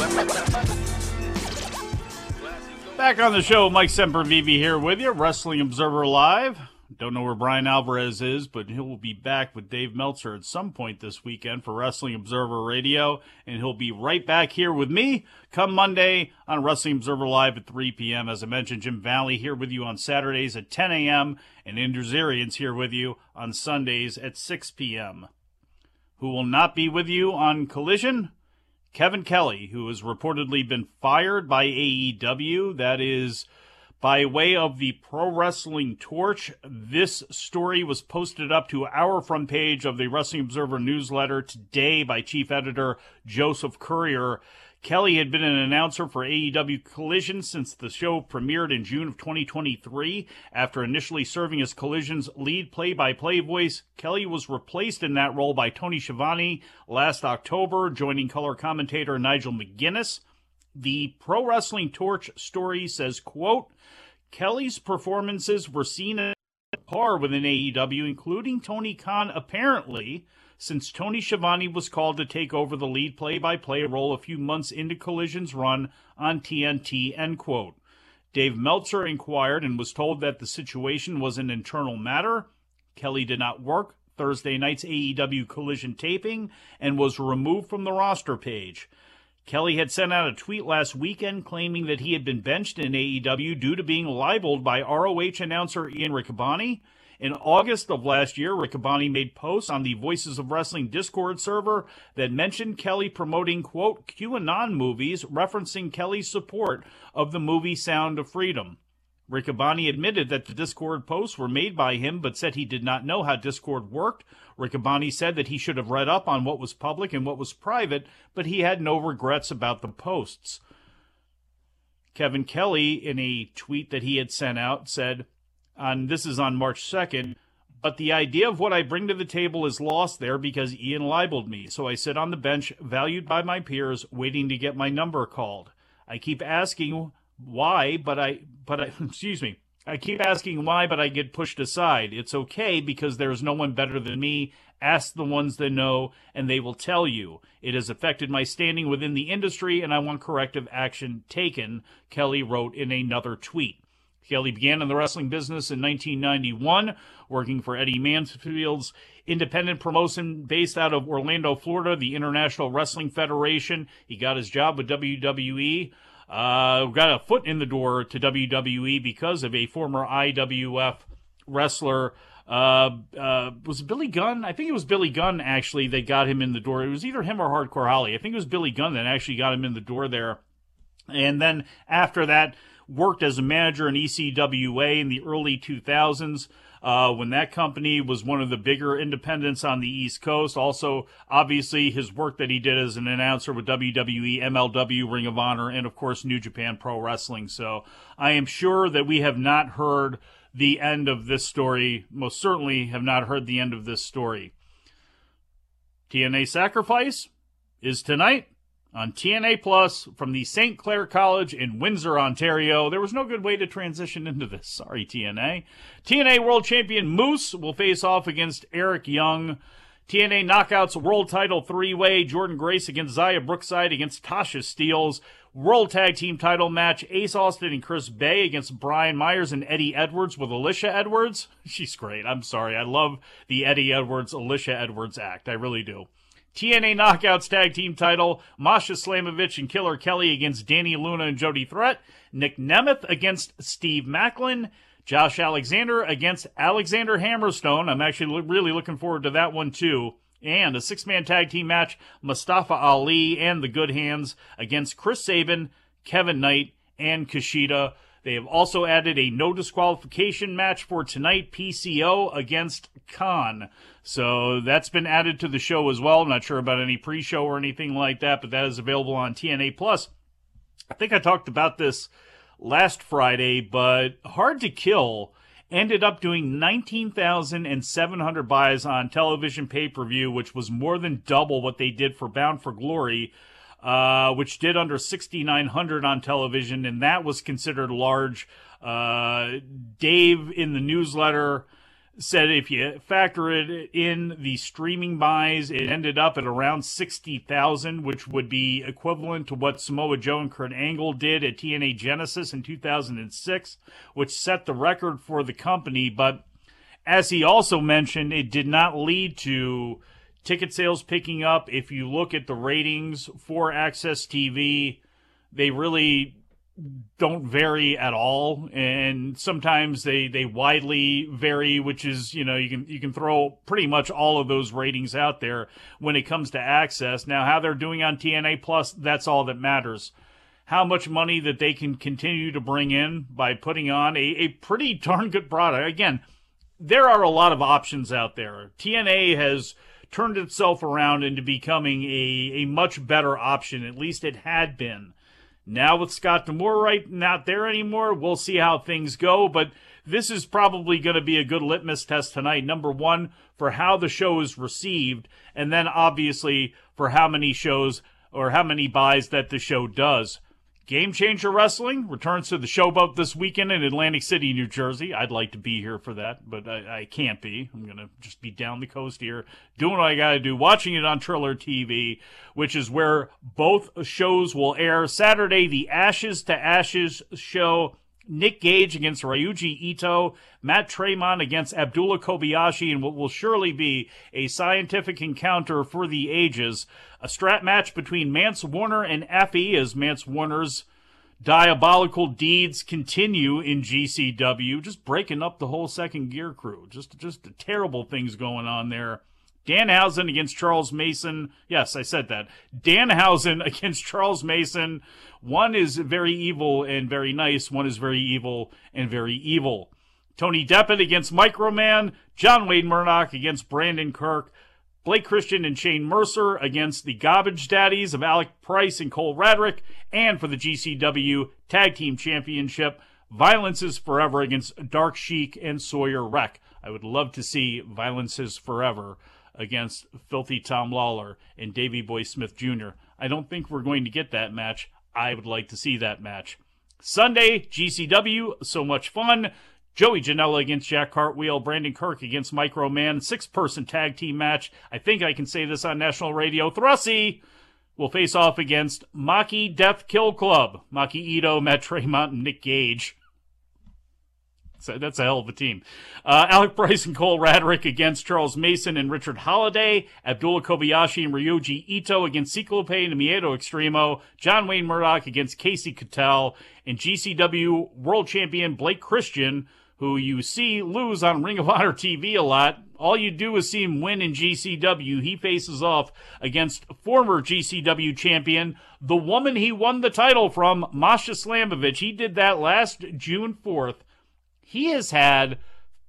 Back on the show, Mike Sempervive here with you, Wrestling Observer Live. Don't know where Brian Alvarez is, but he'll be back with Dave Meltzer at some point this weekend for Wrestling Observer Radio, and he'll be right back here with me come Monday on Wrestling Observer Live at three p.m. As I mentioned, Jim Valley here with you on Saturdays at ten a.m., and Andrew Zarian's here with you on Sundays at six p.m. Who will not be with you on Collision? Kevin Kelly, who has reportedly been fired by A E W. That is by way of the Pro Wrestling Torch. This story was posted up to our front page of the Wrestling Observer newsletter today by Chief Editor Joseph Courier. Kelly had been an announcer for A E W Collision since the show premiered in June of twenty twenty-three. After initially serving as Collision's lead play-by-play voice, Kelly was replaced in that role by Tony Schiavone last October, joining color commentator Nigel McGuinness. The Pro Wrestling Torch story says, quote, Kelly's performances were seen at par within A E W, including Tony Khan, apparently, since Tony Schiavone was called to take over the lead play-by-play role a few months into Collision's run on T N T, end quote. Dave Meltzer inquired and was told that the situation was an internal matter. Kelly did not work Thursday night's A E W Collision taping and was removed from the roster page. Kelly had sent out a tweet last weekend claiming that he had been benched in A E W due to being libeled by R O H announcer Ian Riccaboni. In August of last year, Riccaboni made posts on the Voices of Wrestling Discord server that mentioned Kelly promoting, quote, QAnon movies, referencing Kelly's support of the movie Sound of Freedom. Riccaboni admitted that the Discord posts were made by him, but said he did not know how Discord worked. Riccaboni said that he should have read up on what was public and what was private, but he had no regrets about the posts. Kevin Kelly, in a tweet that he had sent out, said, on this is on March second, but the idea of what I bring to the table is lost there because Ian libeled me. So I sit on the bench, valued by my peers, waiting to get my number called. I keep asking why, but I, but I, excuse me, I keep asking why, but I get pushed aside. It's okay because there's no one better than me. Ask the ones that know, and they will tell you. It has affected my standing within the industry, and I want corrective action taken, Kelly wrote in another tweet. Kelly began in the wrestling business in nineteen ninety-one, working for Eddie Mansfield's independent promotion based out of Orlando, Florida, the International Wrestling Federation. He got his job with W W E. Uh, got a foot in the door to W W E because of a former I W F wrestler. Uh, uh, was it Billy Gunn? I think it was Billy Gunn, actually, that got him in the door. It was either him or Hardcore Holly. I think it was Billy Gunn that actually got him in the door there. And then after that, worked as a manager in E C W A in the early two thousands. Uh, when that company was one of the bigger independents on the East Coast. Also, obviously, his work that he did as an announcer with W W E, M L W, Ring of Honor, and, of course, New Japan Pro Wrestling. So I am sure that we have not heard the end of this story. Most certainly have not heard the end of this story. T N A Sacrifice is tonight on T N A Plus from the Saint Clair College in Windsor, Ontario. There was no good way to transition into this. Sorry, T N A. T N A World Champion Moose will face off against Eric Young. T N A Knockouts World Title three-way, Jordan Grace against Zaya Brookside against Tasha Steeles. World Tag Team Title match, Ace Austin and Chris Bay against Brian Myers and Eddie Edwards with Alicia Edwards. She's great. I'm sorry. I love the Eddie Edwards, Alicia Edwards act. I really do. T N A Knockouts Tag Team Title, Masha Slamovich and Killer Kelly against Danny Luna and Jody Threat. Nick Nemeth against Steve Macklin. Josh Alexander against Alexander Hammerstone. I'm actually really looking forward to that one, too. And a six-man tag team match, Mustafa Ali and the Good Hands against Chris Sabin, Kevin Knight, and Kushida. They have also added a no disqualification match for tonight, P C O against Khan. So that's been added to the show as well. I'm not sure about any pre-show or anything like that, but that is available on T N A Plus. I think I talked about this last Friday, but Hard to Kill ended up doing nineteen thousand seven hundred buys on television pay-per-view, which was more than double what they did for Bound for Glory, uh, which did under sixty-nine hundred on television, and that was considered large. Uh, Dave in the newsletter said if you factor it in the streaming buys, it ended up at around sixty thousand, which would be equivalent to what Samoa Joe and Kurt Angle did at T N A Genesis in two thousand six, which set the record for the company. But as he also mentioned, it did not lead to ticket sales picking up. If you look at the ratings for Access T V, they really don't vary at all, and sometimes they they widely vary, which is, you know, you can you can throw pretty much all of those ratings out there when it comes to Access. Now, how they're doing on T N A Plus, that's all that matters. How much money that they can continue to bring in by putting on a, a pretty darn good product. Again, there are a lot of options out there. T N A has turned itself around into becoming a, a much better option, at least it had been. Now with Scott D'Amore right not there anymore, we'll see how things go, but this is probably going to be a good litmus test tonight. Number one, for how the show is received, and then obviously for how many shows or how many buys that the show does. Game Changer Wrestling returns to the Showboat this weekend in Atlantic City, New Jersey. I'd like to be here for that, but I, I can't be. I'm going to just be down the coast here, doing what I got to do, watching it on Triller T V, which is where both shows will air. Saturday, the Ashes to Ashes show. Nick Gage against Ryuji Ito, Matt Tremont against Abdullah Kobayashi, and what will surely be a scientific encounter for the ages. A strap match between Mance Warner and Effie as Mance Warner's diabolical deeds continue in G C W, just breaking up the whole second gear crew. Just, just terrible things going on there. Danhausen against Charles Mason. Yes, I said that. Danhausen against Charles Mason. One is very evil and very nice. One is very evil and very evil. Tony Deppen against Microman. John Wayne Murdoch against Brandon Kirk. Blake Christian and Shane Mercer against the Garbage Daddies of Alec Price and Cole Radrick. And for the G C W Tag Team Championship, Violence is Forever against Dark Sheik and Sawyer Wreck. I would love to see Violence is Forever against Filthy Tom Lawler and Davey Boy Smith Junior I don't think we're going to get that match. I would like to see that match. Sunday, G C W, so much fun. Joey Janela against Jack Cartwheel, Brandon Kirk against Micro Man, six-person tag team match. I think I can say this on national radio. Thrussie will face off against Maki Death Kill Club. Maki Ito, Matt Tremont, and Nick Gage. So that's a hell of a team. Uh, Alec Price and Cole Radrick against Charles Mason and Richard Holiday. Abdullah Kobayashi and Ryuji Ito against Ciclope and Miedo Extremo. John Wayne Murdoch against Casey Cattell. And G C W World Champion Blake Christian, who you see lose on Ring of Honor T V a lot. All you do is see him win in G C W. He faces off against former G C W champion, the woman he won the title from, Masha Slamovich. He did that last June fourth. He has had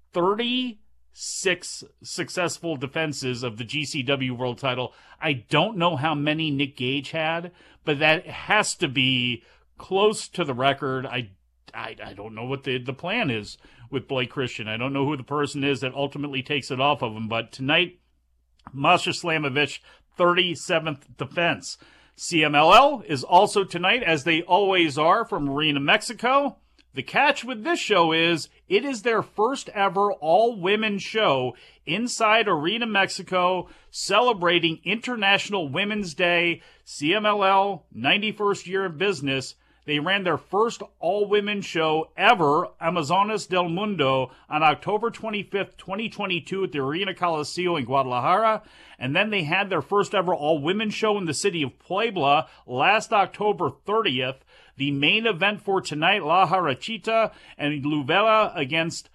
thirty-six successful defenses of the G C W World title. I don't know how many Nick Gage had, but that has to be close to the record. I, I, I don't know what the, the plan is with Blake Christian. I don't know who the person is that ultimately takes it off of him, but tonight, Masha Slamovich, thirty-seventh defense. C M L L is also tonight, as they always are, from Arena, Mexico. The catch with this show is it is their first ever all-women show inside Arena, Mexico, celebrating International Women's Day. C M L L, ninety-first year in business. They ran their first all-women show ever, Amazonas del Mundo, on October twenty-fifth, twenty twenty-two at the Arena Coliseo in Guadalajara. And then they had their first ever all-women show in the city of Puebla last October thirtieth. The main event for tonight, La Jarachita and Luvela against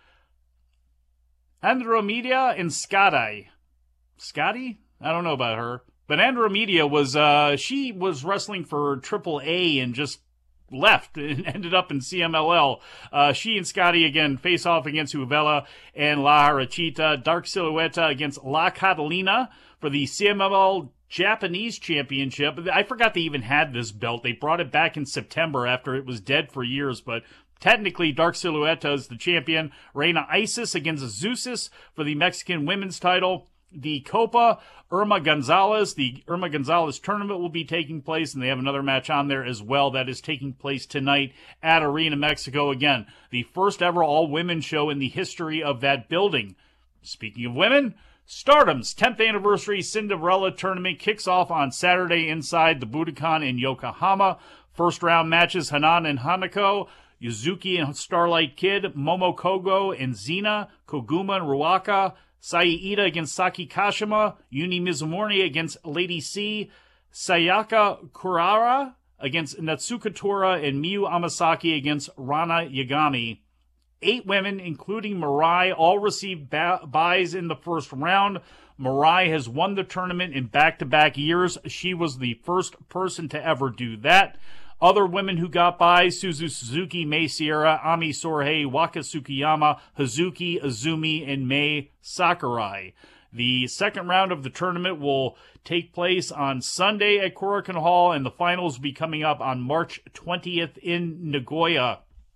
Andromedia and Scotty. Scotty? I don't know about her. But Andromedia was, uh, she was wrestling for Triple A and just left and ended up in C M L L. Uh, she and Scotty again face off against Uvela and La Jarachita. Dark Silhouette against La Catalina for the C M L L Japanese championship. I forgot they even had this belt. They brought it back in September after it was dead for years, but technically, Dark Silueta is the champion. Reina Isis against Zeusis for the Mexican women's title. The Copa Irma Gonzalez, the Irma Gonzalez tournament will be taking place, and they have another match on there as well that is taking place tonight at Arena Mexico. Again, the first ever all-women show in the history of that building. Speaking of women, Stardom's tenth anniversary Cinderella tournament kicks off on Saturday inside the Budokan in Yokohama. First round matches, Hanan and Hanako, Yuzuki and Starlight Kid, Momo Kogo and Zina, Koguma and Ruaka, Sai Ida against Saki Kashima, Yuni Mizumori against Lady C, Sayaka Kurara against Natsuka Tora, and Miyu Amasaki against Rana Yagami. Eight women, including Mirai, all received ba- buys in the first round. Mirai has won the tournament in back-to-back years. She was the first person to ever do that. Other women who got by, Suzu Suzuki, Mei Sierra, Ami Sorhei, Waka Tsukiyama, Hazuki, Azumi, and Mei Sakurai. The second round of the tournament will take place on Sunday at Korakuen Hall, and the finals will be coming up on March twentieth in Nagoya.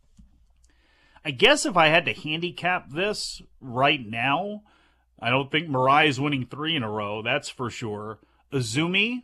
I guess if I had to handicap this right now, I don't think Mirai is winning three in a row, that's for sure. Azumi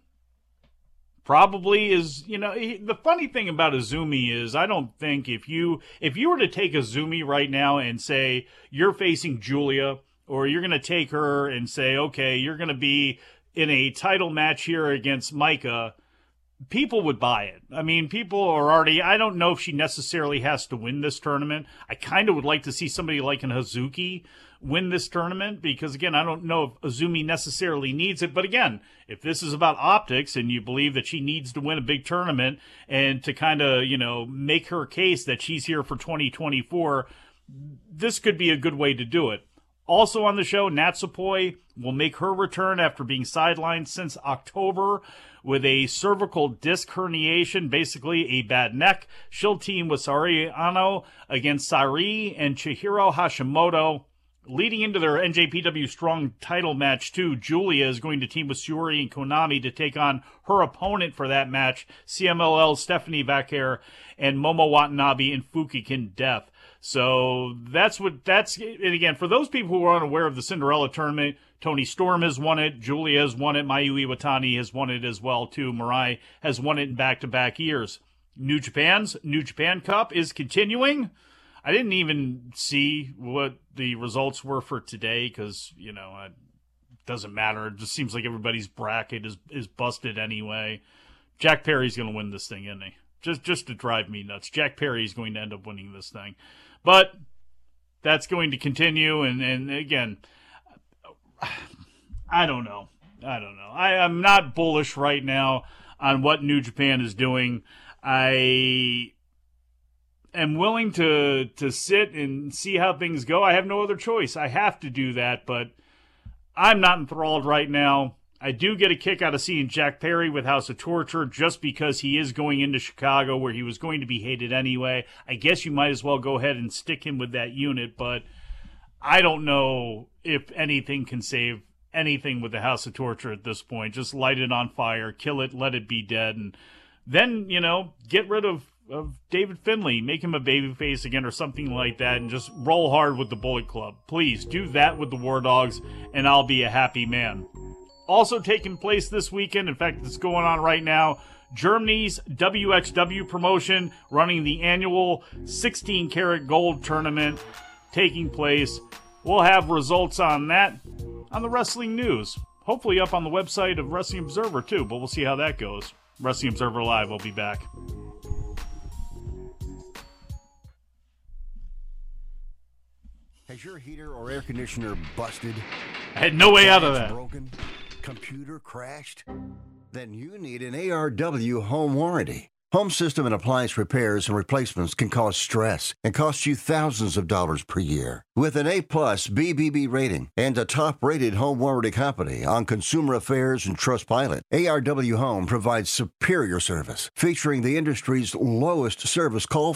probably is, you know, the funny thing about Azumi is I don't think if you if you were to take Azumi right now and say you're facing Julia, or you're going to take her and say, okay, you're going to be in a title match here against Maika, people would buy it. I mean, people are already, I don't know if she necessarily has to win this tournament. I kind of would like to see somebody like an Hazuki win this tournament, because again, I don't know if Azumi necessarily needs it, but again, if this is about optics and you believe that she needs to win a big tournament and to kind of, you know, make her case that she's here for twenty twenty-four, this could be a good way to do it. Also on the show, Natsupoi will make her return after being sidelined since October with a cervical disc herniation, basically a bad neck. She'll team with Saori Ano against Sari and Chihiro Hashimoto. Leading into their N J P W Strong title match, too, Julia is going to team with Shiori and Konami to take on her opponent for that match, C M L L's Stephanie Vaquer and Momo Watanabe in Fukigen Death. So that's what that's, and again, for those people who are unaware of the Cinderella tournament, Toni Storm has won it, Julia has won it, Mayu Iwatani has won it as well, too. Mirai has won it in back-to-back years. New Japan's New Japan Cup is continuing. I didn't even see what the results were for today because, you know, it doesn't matter. It just seems like everybody's bracket is, is busted anyway. Jack Perry's going to win this thing, isn't he? Just, just to drive me nuts. Jack Perry's going to end up winning this thing. But that's going to continue, and, and again, I don't know. I don't know. I, I'm not bullish right now on what New Japan is doing. I am willing to to sit and see how things go. I have no other choice. I have to do that, but I'm not enthralled right now. I do get a kick out of seeing Jack Perry with House of Torture just because he is going into Chicago where he was going to be hated anyway. I guess you might as well go ahead and stick him with that unit, but I don't know if anything can save anything with the House of Torture at this point. Just light it on fire, kill it, let it be dead, and then, you know, get rid of, of David Finlay, make him a babyface again or something like that, and just roll hard with the Bullet Club. Please do that with the War Dogs, and I'll be a happy man. Also taking place this weekend, in fact, it's going on right now, Germany's W X W promotion running the annual sixteen karat gold tournament taking place. We'll have results on that on the Wrestling News. Hopefully up on the website of Wrestling Observer too, but we'll see how that goes. Wrestling Observer Live, I'll be back. Has your heater or air conditioner busted? I had no way out of that. Broken? Computer crashed? Then you need an A R W home warranty. Home system and appliance repairs and replacements can cause stress and cost you thousands of dollars per year. With an A-plus B B B rating and a top-rated home warranty company on Consumer Affairs and Trustpilot, A R W Home provides superior service, featuring the industry's lowest service call fee.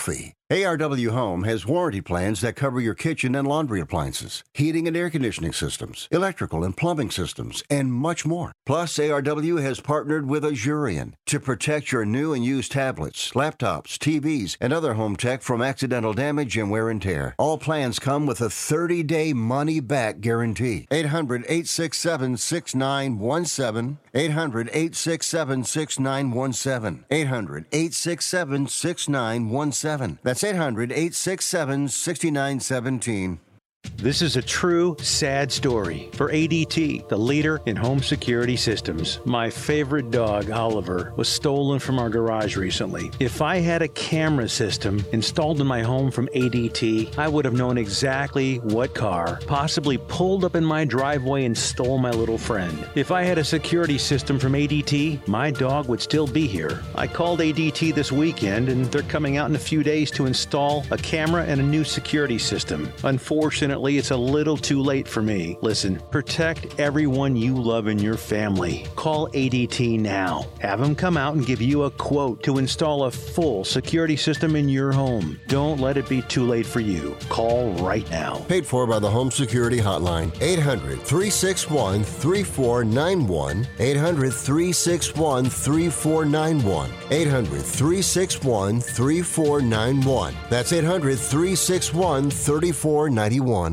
A R W Home has warranty plans that cover your kitchen and laundry appliances, heating and air conditioning systems, electrical and plumbing systems, and much more. Plus, A R W has partnered with Azurion to protect your new and used tablets, laptops, T Vs, and other home tech from accidental damage and wear and tear. All plans come with a thirty-day money-back guarantee. eight hundred, eight six seven, six nine one seven. eight hundred, eight six seven, six nine one seven. eight hundred, eight six seven, six nine one seven. That's eight hundred, eight six seven, six nine one seven. This is a true, sad story for A D T, the leader in home security systems. My favorite dog, Oliver, was stolen from our garage recently. If I had a camera system installed in my home from A D T, I would have known exactly what car possibly pulled up in my driveway and stole my little friend. If I had a security system from A D T, my dog would still be here. I called A D T this weekend, and they're coming out in a few days to install a camera and a new security system. Unfortunately, it's a little too late for me. Listen, protect everyone you love in your family. Call A D T now. Have them come out and give you a quote to install a full security system in your home. Don't let it be too late for you. Call right now. Paid for by the Home Security Hotline. eight hundred, three six one, three four nine one. eight hundred, three six one, three four nine one. eight hundred, three six one, three four nine one. That's eight hundred, three six one, three four nine one.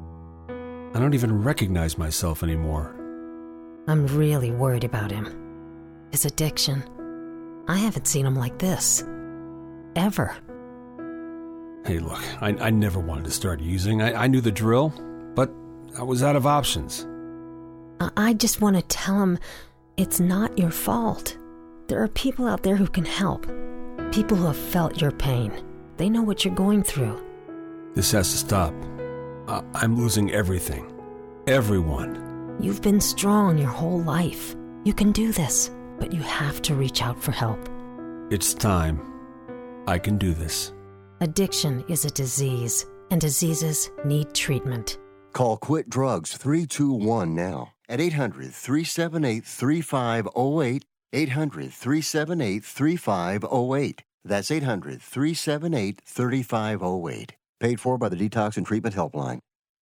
I don't even recognize myself anymore. I'm really worried about him. His addiction. I haven't seen him like this. Ever. Hey, look, I, I never wanted to start using. I, I knew the drill, but I was out of options. I, I just want to tell him it's not your fault. There are people out there who can help. People who have felt your pain. They know what you're going through. This has to stop. Uh, I'm losing everything. Everyone. You've been strong your whole life. You can do this, but you have to reach out for help. It's time. I can do this. Addiction is a disease, and diseases need treatment. Call Quit Drugs three two one now at eight hundred, three seven eight, three five zero eight, eight hundred, three seven eight, three five zero eight. That's eight hundred, three seven eight, three five zero eight. Paid for by the Detox and Treatment Helpline.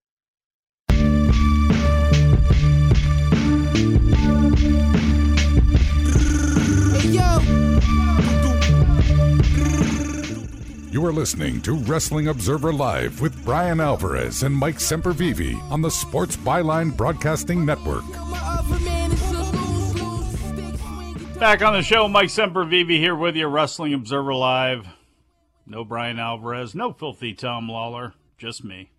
You are listening to Wrestling Observer Live with Brian Alvarez and Mike Sempervive on the Sports Byline Broadcasting Network. Back on the show, Mike Sempervive here with you, Wrestling Observer Live. No Brian Alvarez, no filthy Tom Lawler, just me.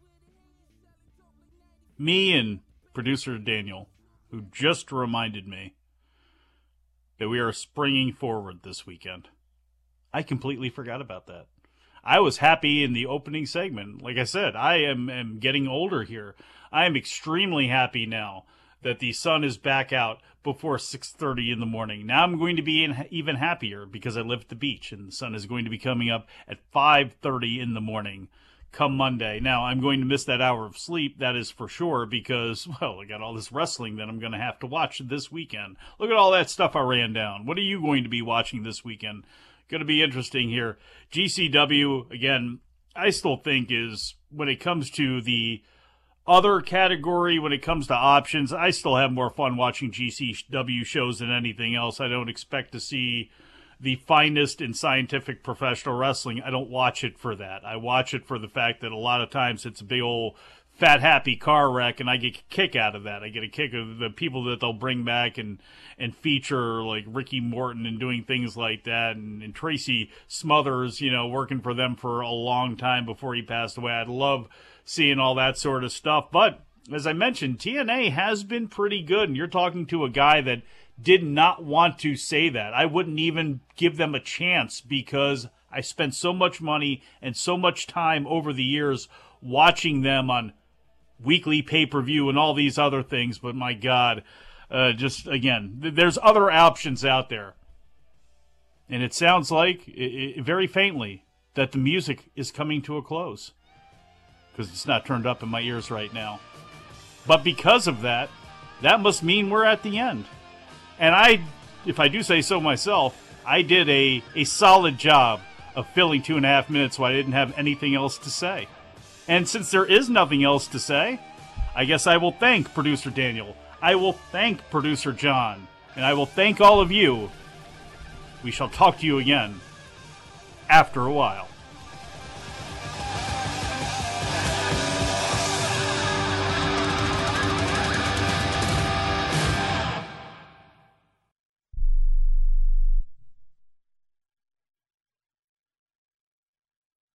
Me and producer Daniel, who just reminded me that we are springing forward this weekend. I completely forgot about that. I was happy in the opening segment. Like I said, I am, am getting older here. I am extremely happy now that the sun is back out before six thirty in the morning. Now I'm going to be in, even happier because I live at the beach, and the sun is going to be coming up at five thirty in the morning come Monday. Now, I'm going to miss that hour of sleep, that is for sure, because, well, I got all this wrestling that I'm going to have to watch this weekend. Look at all that stuff I ran down. What are you going to be watching this weekend? Going to be interesting here. G C W, again, I still think is, when it comes to the other category, when it comes to options, I still have more fun watching G C W shows than anything else. I don't expect to see the finest in scientific professional wrestling. I don't watch it for that. I watch it for the fact that a lot of times it's a big old fat happy car wreck, and I get a kick out of that. I get a kick of the people that they'll bring back and and feature, like Ricky Morton and doing things like that, and, and Tracy Smothers, you know, working for them for a long time before he passed away. I'd love seeing all that sort of stuff. But as I mentioned, T N A has been pretty good, and you're talking to a guy that did not want to say that. I wouldn't even give them a chance because I spent so much money and so much time over the years watching them on weekly pay-per-view and all these other things. But my God, uh, just again, th- there's other options out there. And it sounds like, it, it, very faintly, that the music is coming to a close, because it's not turned up in my ears right now. But because of that, that must mean we're at the end. And I, if I do say so myself, I did a, a solid job of filling two and a half minutes when I didn't have anything else to say. And since there is nothing else to say, I guess I will thank producer Daniel. I will thank producer John. And I will thank all of you. We shall talk to you again after a while.